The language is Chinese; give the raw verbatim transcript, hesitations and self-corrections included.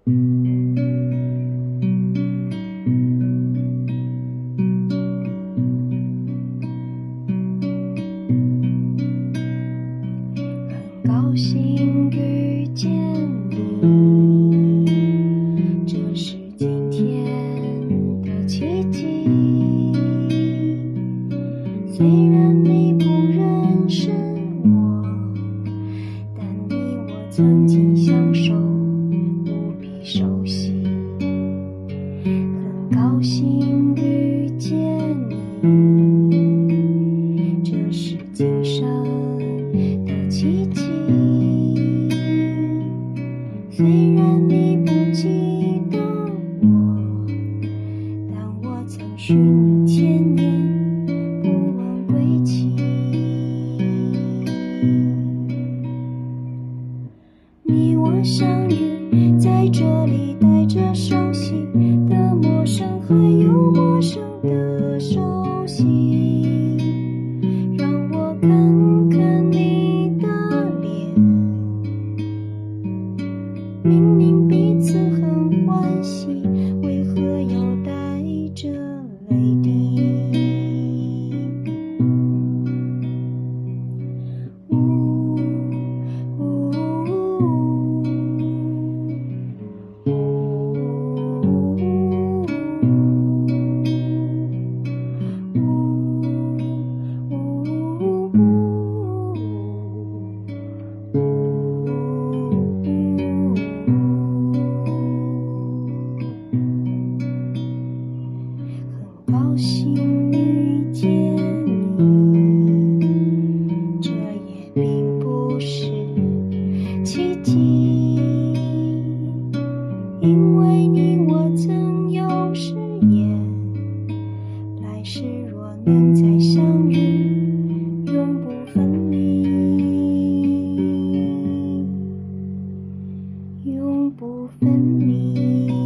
很高兴遇见你，这是今天的奇迹。虽然你不认识我，但你我曾经相守，无比熟悉。很高兴遇见你，这是今生的奇迹。虽然你不记得我，但我曾许你千年不问归期。你我相遇在这里，带着熟悉的陌生，还有陌生的熟悉。让我看看你的脸，明明彼此很欢喜，为何又带着泪滴？呜呜高兴遇见你，这也并不是奇迹，因为你我曾有誓言，来世若能再相遇，永不分离，永不分离。